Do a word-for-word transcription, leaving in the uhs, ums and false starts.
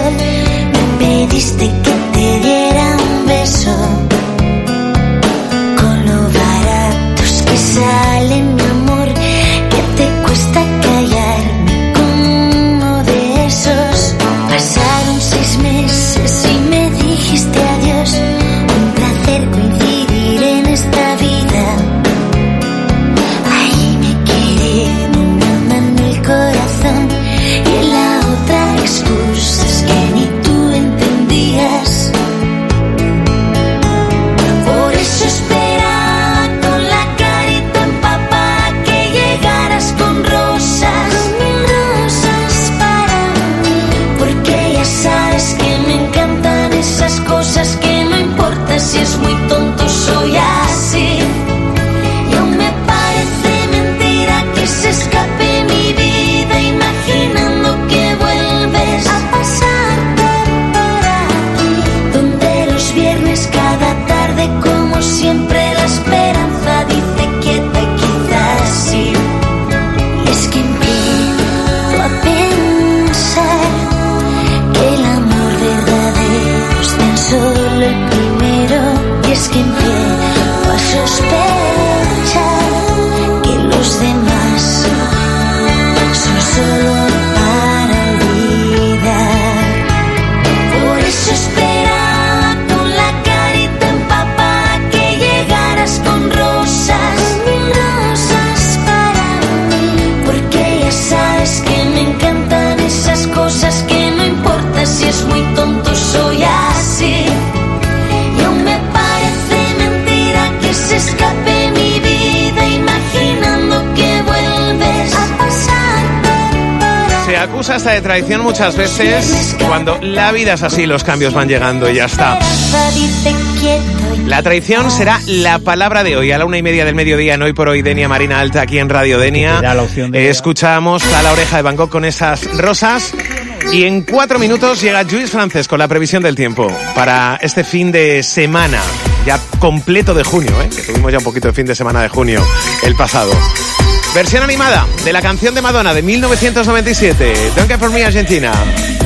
sol. Me pediste que te diera un beso. Con lo baratos que salen, mi amor, que te cuesta callarme con uno de esos. Pasaron seis meses y me dijiste adiós. Un placer coincidir en esta vida. Ahí me quedé con una mano el corazón y en la otra excusas que ni tú entendías. Por eso esperaba con la carita empapada que llegaras con rosas, con mil rosas para mí. Porque ya sabes que me encantan esas cosas que no importa si es muy tonto, soy así. Y aún me parece mentira que se escape mi vida imaginando que vuelves a pasarte por aquí. Donde los viernes cada tarde como siempre la esperanza dice quieta, quizás sí. Y es que empiezo a pensar que el amor verdadero es tan solo el primero. Y es que empiezo a sospechar que los demás son solo para olvidar. Por eso esperaba con la carita empapada que llegaras con rosas, mil rosas para mí. Porque ya sabes que me encantan esas cosas que no importa si es muy tonto, soy así. Y aún me parece mentira que se escape mi vida imaginando que vuelves a pasarte por aquí. Se acusa hasta de traición muchas veces cuando la vida es así, los cambios van llegando y ya está. La traición será la palabra de hoy a la una y media del mediodía en Hoy por Hoy. Denia Marina Alta aquí en Radio Denia. Eh, escuchamos a La Oreja de Van Gogh con esas rosas. Y en cuatro minutos llega Lluís Francés con la previsión del tiempo para este fin de semana, ya completo de junio, ¿eh? Que tuvimos ya un poquito de fin de semana de junio el pasado. Versión animada de la canción de Madonna de mil novecientos noventa y siete, Don't Get For Me Argentina.